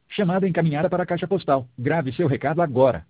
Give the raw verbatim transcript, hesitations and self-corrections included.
Chamada encaminhada para a caixa postal. Grave seu recado agora.